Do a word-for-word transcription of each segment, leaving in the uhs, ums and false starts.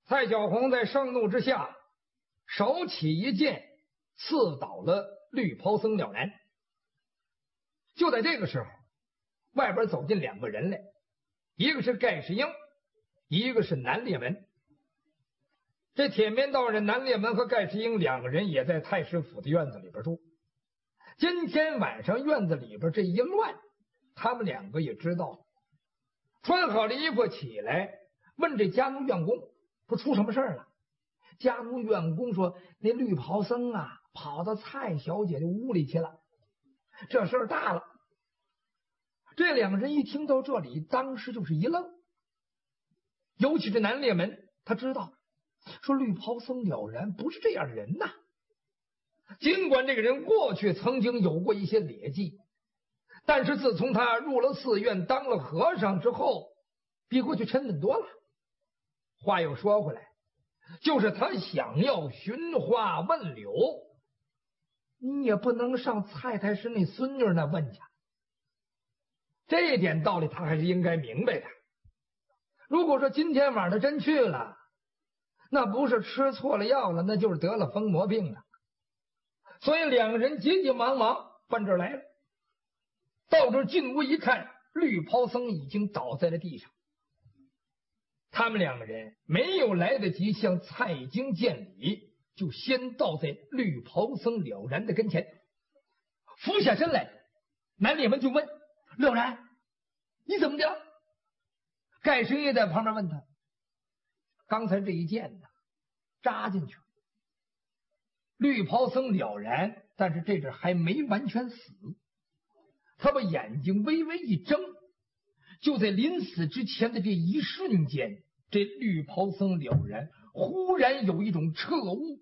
蔡小红在盛怒之下，手起一剑，刺倒了绿袍僧了然。就在这个时候，外边走进两个人来，一个是盖世英，一个是南烈文。这铁面道人南烈文和盖世英两个人也在太师府的院子里边住。今天晚上院子里边这一乱，他们两个也知道了。穿好了衣服起来，问这家奴院工说出什么事了。家奴院工说那绿袍僧啊跑到蔡小姐的屋里去了，这事儿大了。这两个人一听到这里，当时就是一愣，尤其是南烈门，他知道说绿袍僧了然不是这样的人呐。尽管这个人过去曾经有过一些劣迹，但是自从他入了寺院当了和尚之后，比过去沉稳多了。话又说回来，就是他想要寻花问柳，你也不能上蔡太师那孙女那问去，这一点道理他还是应该明白的。如果说今天晚上他真去了，那不是吃错了药了，那就是得了疯魔病了。所以两个人急急忙忙奔这儿来了。到这进屋一看，绿袍僧已经倒在了地上。他们两个人没有来得及向蔡京见礼，就先倒在绿袍僧了然的跟前，俯下身来。南烈文就问了然，你怎么的了？盖世英也在旁边问他，刚才这一剑呢扎进去了。绿袍僧了然，但是这阵还没完全死，他把眼睛微微一睁，就在临死之前的这一瞬间，这绿袍僧了然忽然有一种彻悟，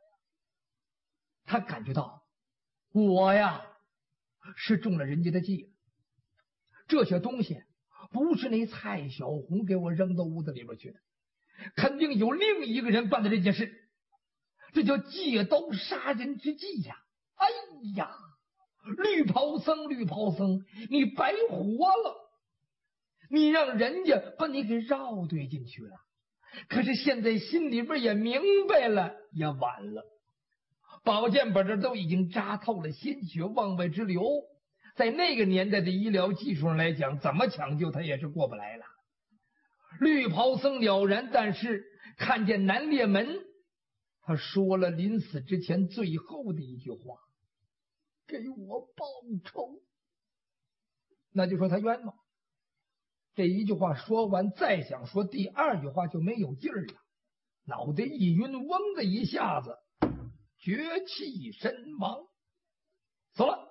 他感觉到我呀是中了人家的计了，这些东西不是那蔡小红给我扔到屋子里边去的，肯定有另一个人办的这件事，这叫借刀杀人之计呀！哎呀，绿袍僧绿袍僧，你白活了，你让人家把你给绕对进去了，可是现在心里边也明白了，也晚了。宝剑本这都已经扎透了鲜血，往外直流，在那个年代的医疗技术上来讲，怎么抢救他也是过不来了。绿袍僧了然，但是看见南烈门，他说了临死之前最后的一句话，给我报仇。那就说他冤枉。这一句话说完，再想说第二句话就没有劲儿了，脑袋一晕，嗡的一下子绝气身亡，死了。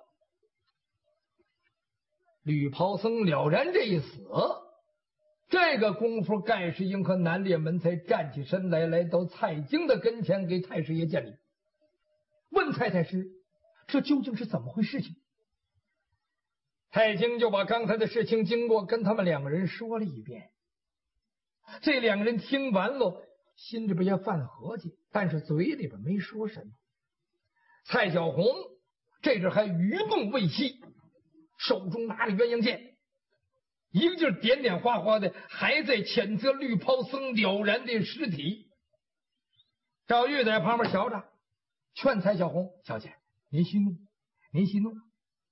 绿袍僧了然这一死，这个功夫盖世英和南烈门才站起身来，来到蔡京的跟前给太师爷见礼，问蔡太师这究竟是怎么回事情。蔡京就把刚才的事情经过跟他们两个人说了一遍。这两个人听完了，心里边也犯合计，但是嘴里边没说什么。蔡小红这阵还余怒未息，手中拿着鸳鸯剑，一个劲儿点点花花的，还在谴责绿袍僧了然的尸体。赵玉在旁边瞧着，劝蔡小红小姐您息怒，您息怒。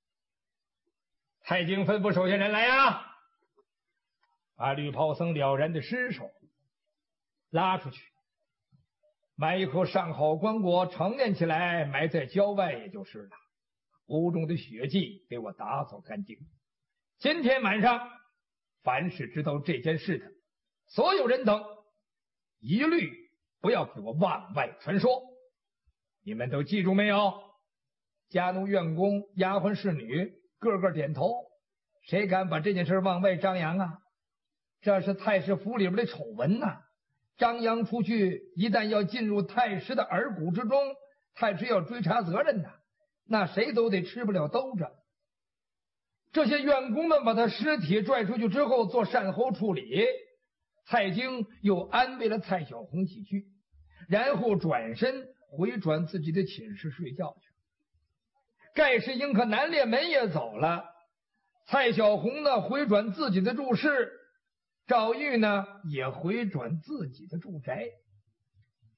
蔡京吩咐手下人来呀，把绿袍僧了然的尸首拉出去，买一口上好棺椁盛殓起来，埋在郊外也就是了。屋中的血迹给我打扫干净。今天晚上凡是知道这件事的所有人等，一律不要给我往外传说。你们都记住没有？家奴院工丫鬟侍女个个点头。谁敢把这件事往外张扬啊？这是太师府里边的丑闻呐、啊！张扬出去，一旦要进入太师的耳骨之中，太师要追查责任的，那谁都得吃不了兜着。这些院工们把他尸体拽出去之后做善后处理，蔡京又安慰了蔡小红几句，然后转身回转自己的寝室睡觉去。盖世英和南烈门也走了，蔡小红呢回转自己的住室，赵玉呢也回转自己的住宅。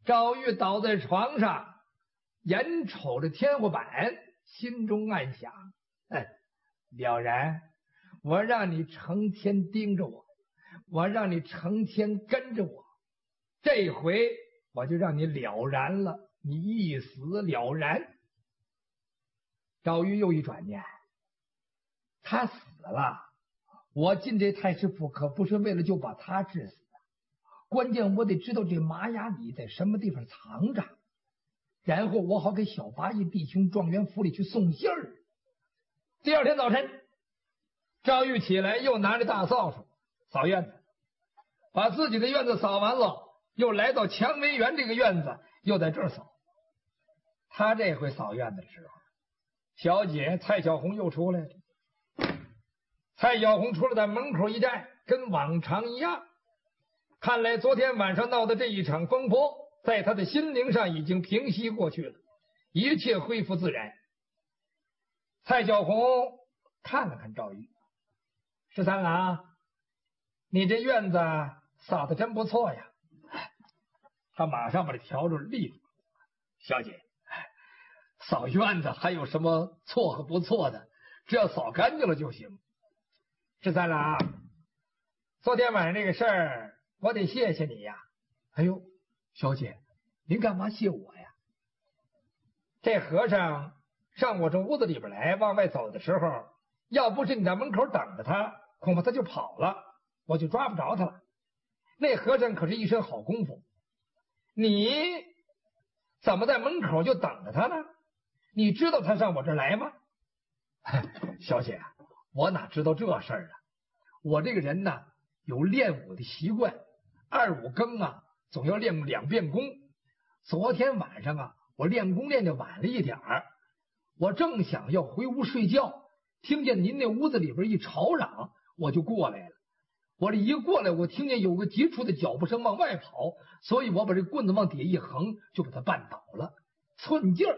赵玉倒在床上，眼瞅着天花板，心中暗想：哎，了然，我让你成天盯着我，我让你成天跟着我，这回我就让你了然了，你一死了然。赵玉又一转念，他死了，我进这太师府可不是为了就把他治死的，关键我得知道这马雅里在什么地方藏着，然后我好给小八义弟兄状元府里去送信儿。第二天早晨，赵玉起来，又拿着大扫帚扫院子，把自己的院子扫完了，又来到蔷薇园这个院子，又在这儿扫。他这回扫院子的时候，小姐蔡小红又出来了。蔡小红出来在门口一站，跟往常一样。看来昨天晚上闹的这一场风波，在他的心灵上已经平息过去了，一切恢复自然。蔡小红看了看赵玉，十三郎，你这院子扫得真不错呀。他马上把这笤帚立住。小姐，扫院子还有什么错和不错的？只要扫干净了就行。十三郎，昨天晚上这个事儿，我得谢谢你呀。哎呦，小姐，您干嘛谢我呀？这和尚上我这屋子里边来，往外走的时候，要不是你在门口等着他，恐怕他就跑了，我就抓不着他了。那和尚可是一身好功夫，你怎么在门口就等着他呢？你知道他上我这儿来吗？小姐，我哪知道这事儿啊？我这个人呢，有练武的习惯，二五更啊，总要练两遍功。昨天晚上啊，我练功练的晚了一点儿，我正想要回屋睡觉，听见您那屋子里边一吵嚷，我就过来了。我这一过来，我听见有个急促的脚步声往外跑，所以我把这棍子往底下一横，就把他绊倒了，寸劲儿。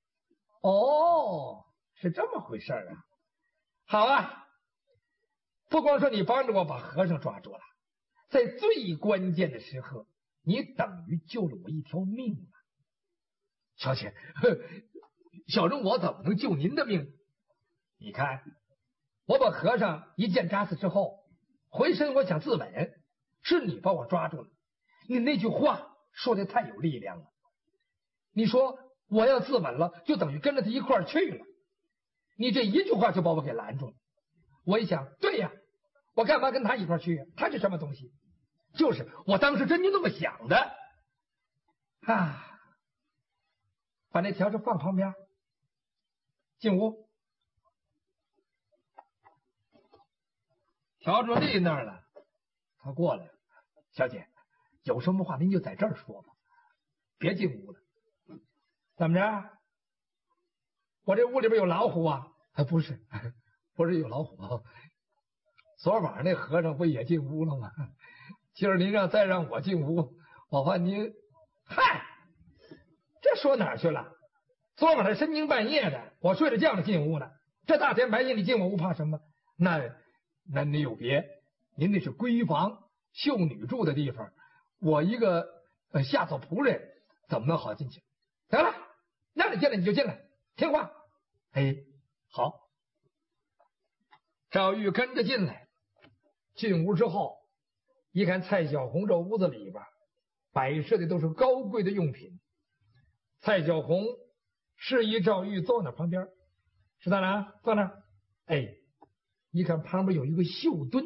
哦，是这么回事啊！好啊，不光说你帮着我把和尚抓住了，在最关键的时刻，你等于救了我一条命啊！小姐，小人我怎么能救您的命？你看，我把和尚一剑扎死之后，回身我想自刎，是你把我抓住了。你那句话说的太有力量了。你说我要自刎了，就等于跟着他一块儿去了。你这一句话就把我给拦住了。我一想，对呀，我干嘛跟他一块儿去呀？他是什么东西？就是我当时真就那么想的啊！把那笤帚放旁边，进屋。笤帚立那儿了，他过来了。小姐，有什么话您就在这儿说吧，别进屋了。怎么着？我这屋里边有老虎啊？还不是，不是有老虎。昨晚上那和尚不也进屋了吗？今儿您让再让我进屋，我怕您……嗨，这说哪儿去了？昨晚上深更半夜的，我睡着觉了进屋呢。这大天白夜你进我屋怕什么？那那你有别，您那是闺房秀女住的地方，我一个呃下作仆人怎么能好进去？得了，让你进来你就进来，听话。哎，好。赵玉跟着进来，进屋之后，一看蔡小红这屋子里边摆设的都是高贵的用品。蔡小红示意赵玉坐那旁边，石大郎坐那。哎，一看旁边有一个绣墩，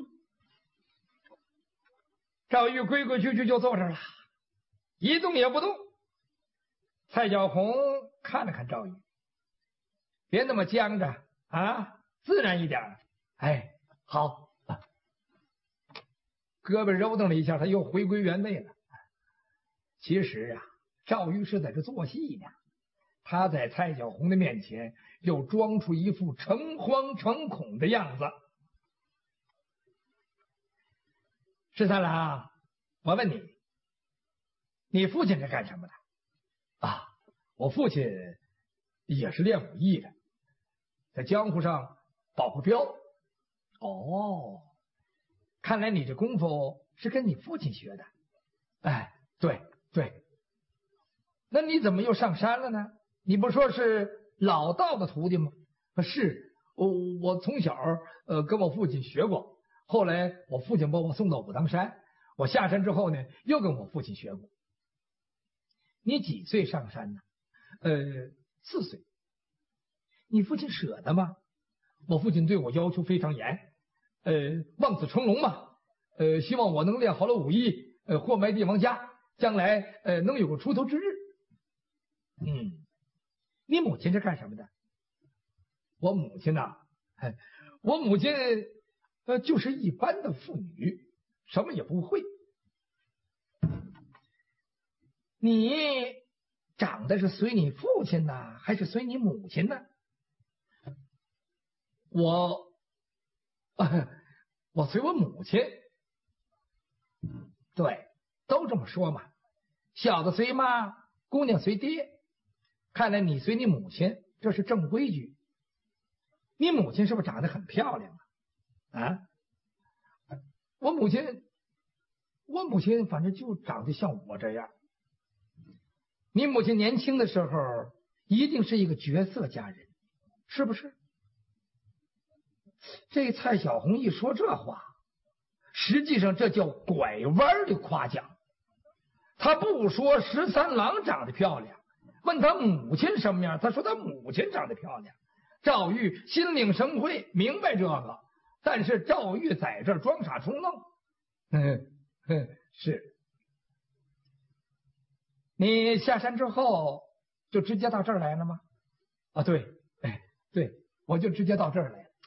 赵玉规规矩矩就坐这了，一动也不动。蔡小红看了看赵玉，别那么僵着啊，自然一点。哎，好，胳膊揉腾了一下，他又回归原位了。其实啊，赵玉是在这做戏呢，他在蔡小红的面前又装出一副诚惶诚恐的样子。十三郎，我问你，你父亲是干什么的？啊，我父亲也是练武艺的，在江湖上保过镖。哦，看来你这功夫是跟你父亲学的。哎，对对。 那你怎么又上山了呢？你不说是老道的徒弟吗？是，我我从小呃跟我父亲学过，后来我父亲把我送到武当山，我下山之后呢，又跟我父亲学过。你几岁上山呢？呃，四岁。你父亲舍得吗？我父亲对我要求非常严，呃，望子成龙嘛，呃，希望我能练好了武艺，呃，货埋帝王家，将来呃能有个出头之日。嗯，你母亲是干什么的？我母亲呐、啊，哎，我母亲呃就是一般的妇女，什么也不会。你长得是随你父亲呢，还是随你母亲呢？我，呃，我随我母亲。对，都这么说嘛。小的随妈，姑娘随爹。看来你随你母亲，这是正规矩。你母亲是不是长得很漂亮啊？啊，我母亲，我母亲反正就长得像我这样。你母亲年轻的时候一定是一个绝色佳人，是不是？这蔡小红一说这话，实际上这叫拐弯的夸奖。他不说十三郎长得漂亮，问他母亲什么样，他说他母亲长得漂亮。赵玉心领神会，明白这个，但是赵玉在这儿装傻充愣。嗯嗯，是。你下山之后就直接到这儿来了吗？啊，对，哎，对，我就直接到这儿来了。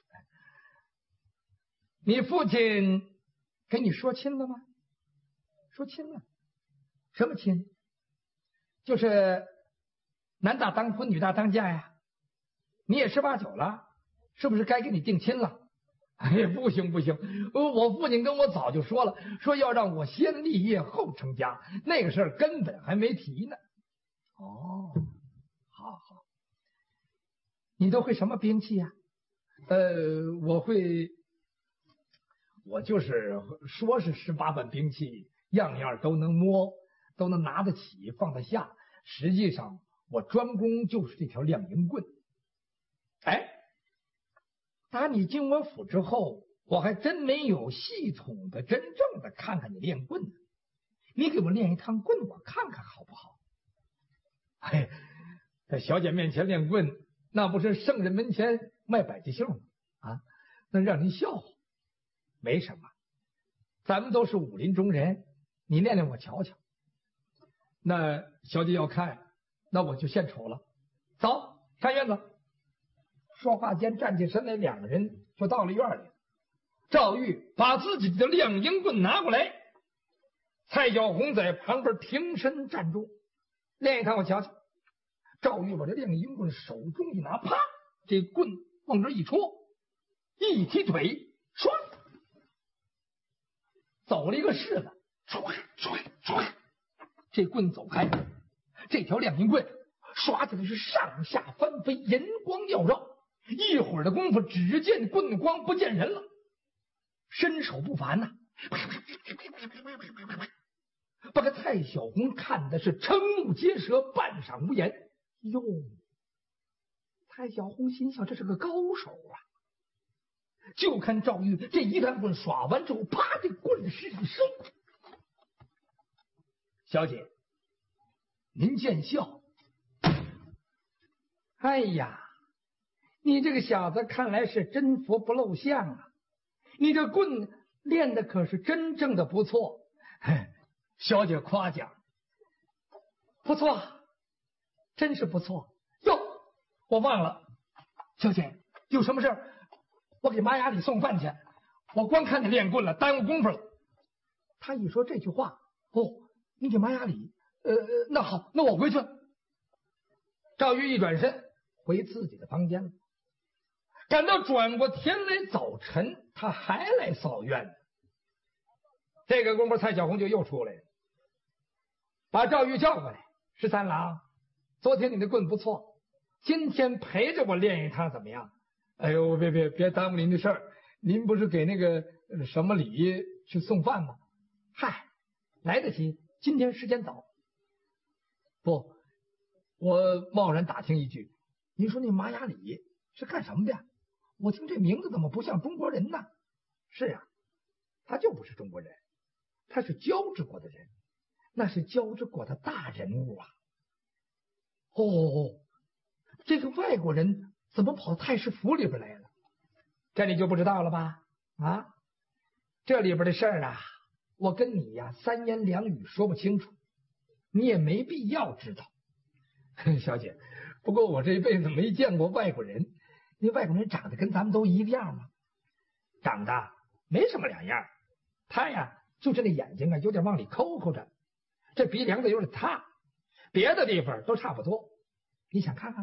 你父亲给你说亲了吗？说亲了。什么亲？就是男大当婚，女大当嫁呀。你也十八九了，是不是该给你定亲了？哎，不行不行，我父亲跟我早就说了，说要让我先立业后成家，那个事儿根本还没提呢。哦，好好。你都会什么兵器呀？呃，我会，我就是说是十八般兵器，样样都能摸，都能拿得起，放得下。实际上，我专攻就是这条亮银棍。哎，打你进我府之后，我还真没有系统的、真正的看看你练棍呢。你给我练一趟棍，我看看好不好？哎，在小姐面前练棍，那不是圣人门前卖百家秀吗？啊，那让人笑话。没什么，咱们都是武林中人，你练练我瞧瞧。那小姐要看，那我就献丑了。走，上院子。说话间站起身来，两个人就到了院里。赵玉把自己的亮银棍拿过来，蔡小红在旁边挺身站住，练一趟我瞧瞧。赵玉把这亮银棍手中一拿，啪，这棍往这一戳，一踢腿，唰，走了一个式子，唰唰唰，这棍走开，这条亮银棍唰起来是上下翻飞，银光缭绕。一会儿的功夫，只见棍光不见人了，身手不凡呐、啊！把个蔡小红看的是瞠目结舌，半晌无言。哟，蔡小红心想这是个高手啊！就看赵玉这一趟棍耍完之后，啪，这棍是一收。小姐，您见笑。哎呀！你这个小子看来是真佛不露相啊！你这棍练的可是真正的不错，小姐夸奖，不错，真是不错。哟，我忘了，小姐有什么事我给马雅里送饭去，我光看你练棍了，耽误功夫了。他一说这句话，哦，你给马雅里，呃，那好，那我回去。赵玉一转身回自己的房间了。赶到转过天来早晨，他还来扫院子。这个功夫，蔡小红就又出来了，把赵玉叫过来。十三郎，昨天你的棍不错，今天陪着我练一趟怎么样？哎呦，别别别耽误您的事儿，您不是给那个什么礼去送饭吗？嗨，来得及，今天时间早。不， 我贸然打听一句，您说那马雅里是干什么的？我听这名字怎么不像中国人呢？是啊，他就不是中国人，他是交趾国的人，那是交趾国的大人物啊。哦，这个外国人怎么跑太师府里边来了？这你就不知道了吧？啊，这里边的事儿啊，我跟你呀三言两语说不清楚，你也没必要知道。小姐，不过我这一辈子没见过外国人，那外国人长得跟咱们都一样吗？长得没什么两样，他呀就是那眼睛啊有点往里抠抠着，这鼻梁子有点塌，别的地方都差不多。你想看看？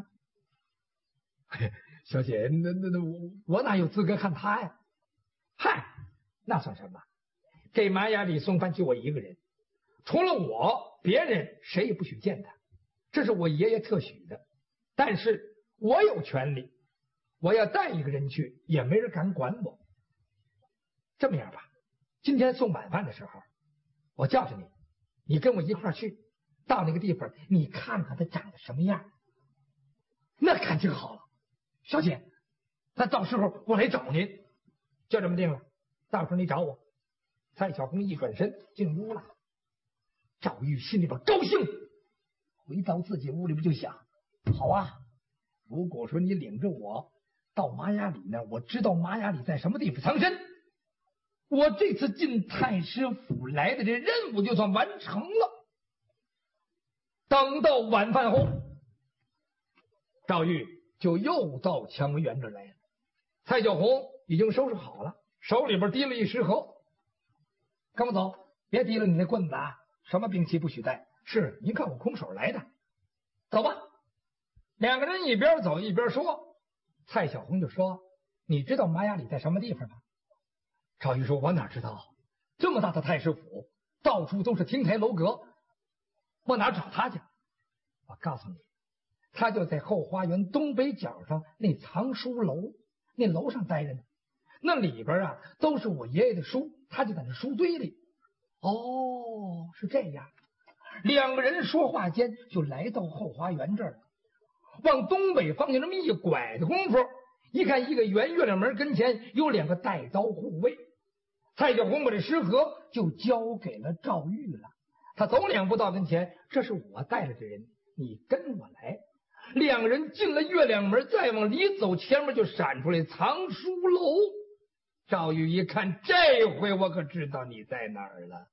小姐，那那那我我哪有资格看他呀？嗨，那算什么？这玛雅里松藩就我一个人，除了我，别人谁也不许见他。这是我爷爷特许的，但是我有权利，我要带一个人去，也没人敢管我。这么样吧，今天送晚饭的时候，我叫着你，你跟我一块儿去，到那个地方，你看看他长得什么样。那感情好了，小姐，那到时候我来找您，就这么定了。到时候你找我。蔡小红一转身进屋了，赵玉心里边高兴，回到自己屋里边就想：好啊，如果说你领着我到玛雅里呢，我知道玛雅里在什么地方藏身，我这次进太师府来的这任务就算完成了。等到晚饭后，赵玉就又到蔷薇园这来了。蔡小红已经收拾好了，手里边提了一食盒。跟我走，别提了你那棍子啊！什么兵器不许带？是，您看我空手来的。走吧。两个人一边走一边说。蔡小红就说：“你知道玛雅里在什么地方吗？”赵玉说：“我哪知道？这么大的太师府，到处都是亭台楼阁，我哪找他去？我告诉你，他就在后花园东北角上那藏书楼，那楼上待着呢。那里边啊都是我爷爷的书，他就在那书堆里。哦，是这样。两个人说话间就来到后花园这儿，往东北方向这么一拐的功夫，一看一个圆月亮门跟前有两个带刀护卫。蔡小红把这食盒就交给了赵玉了。他走两步到跟前，这是我带来的人，你跟我来。两个人进了月亮门，再往里走，前面就闪出来藏书楼。赵玉一看，这回我可知道你在哪儿了。